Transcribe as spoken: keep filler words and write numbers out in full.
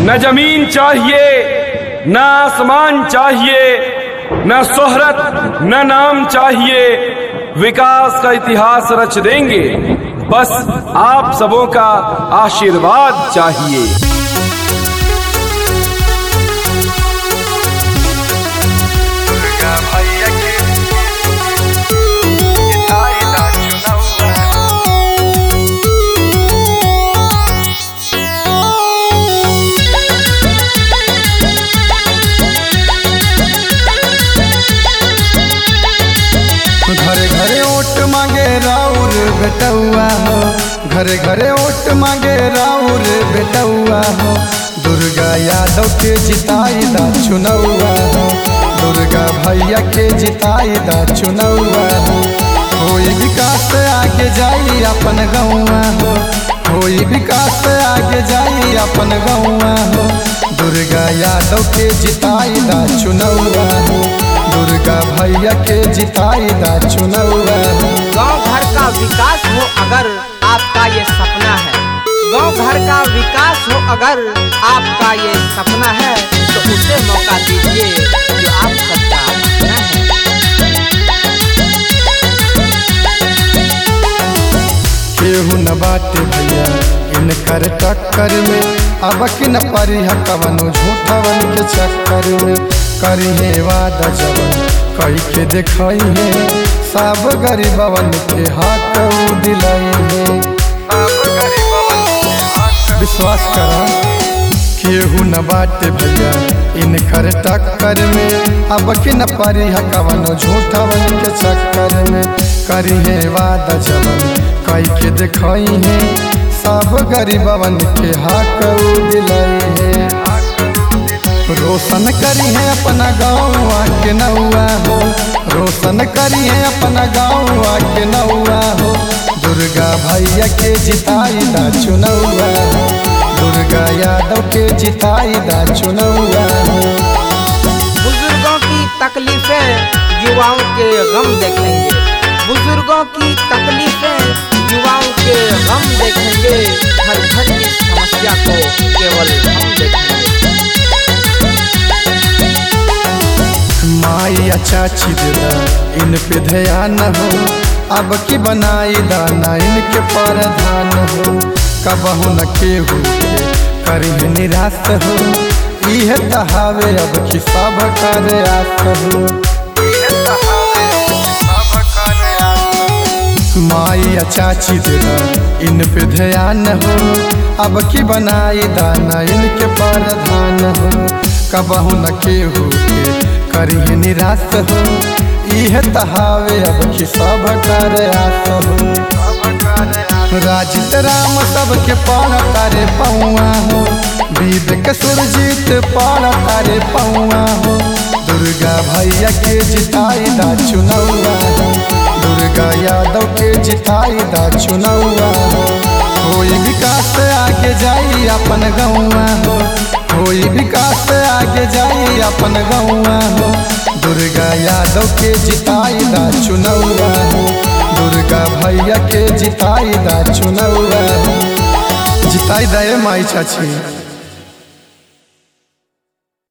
न जमीन चाहिए न आसमान चाहिए, न शोहरत न नाम चाहिए, विकास का इतिहास रच देंगे, बस आप सबों का आशीर्वाद चाहिए। घरे घरे ओट मांगे राउर बेटौआ हो, घरे घरे ओट मांगे राउर बेटौआ हो। दुर्गा यादव के जिताई दा चुनौआ हो, दुर्गा भैया के जिताई दा चुनौआ हो। कोई विकास आगे जाई अपन गौआ हो, कोई विकास आगे जाई अपन गौआ हो। दुर्गा यादव के जिताई दा चुनौआ हो, दुर्गा भैया के जिताई दा चुनौआ हो। गाँव घर का विकास हो अगर आपका ये सपना है, गाँव घर का विकास हो अगर आपका ये सपना है, तो उसे मौका दीजिए जो आप सबका सपना है। केहू न बाटे भैया इनकर टक्कर में, अब कि न परी कवनो झूठवन के चक्कर में। करिहे वादा जवन कई के देखई है, सब गरीबवन के हाथ दिलाई है। विश्वास करा केहू न बाटे भैया इनकर टक्कर में, अब कि न परी कवनो झूठवन के चक्कर में। करिहे वादा जवन कई के देखई है, सब गरीबवन के हाथ दिलाई है। रोशन करी है अपना गाँव के नौआ हो, रोशन करी है अपना गाँव के नौआ हो। दुर्गा भैया के जिताई दा चुनौआ हो, दुर्गा यादव के जिताई दा चुनौआ हो। बुजुर्गों की तकलीफें युवाओं के गम देखेंगे, बुजुर्गों की तकलीफें युवाओं के गम देखेंगे। हर घर की समस्या को केवल हम देखेंगे। माई चाची देदा इन पे ध्यान हो, अब की बनाई दाना इनके प्रधान हो। कबहू न केहू के करी निराश हो, इह तहावे अब की सब कर आस हो। माई चाची देदा इन पे ध्यान हो, अब की बनाई दाना इनके प्रधान हो। कबहू न केहू के करी निराश हो, इह तहावे अब की सब कर आस हो। राजित राम सबके पाड़ तारे पौआ हो, बीद के सुरजीत पाड़ तारे पौआ हो। दुर्गा भैया के जिताई दा चुनौआ हो, दुर्गा यादव के जिताई दा चुनौआ हो। कोई विकास आगे जाई अपन गौआ हो, कोई विकास आगे जाई अपन गौआ हो। दुर्गा यादव के जिताई दा चुनौआ हो, दुर्गा भैया के जिताई दा चुनौआ हो। जिताई दा माई चाची।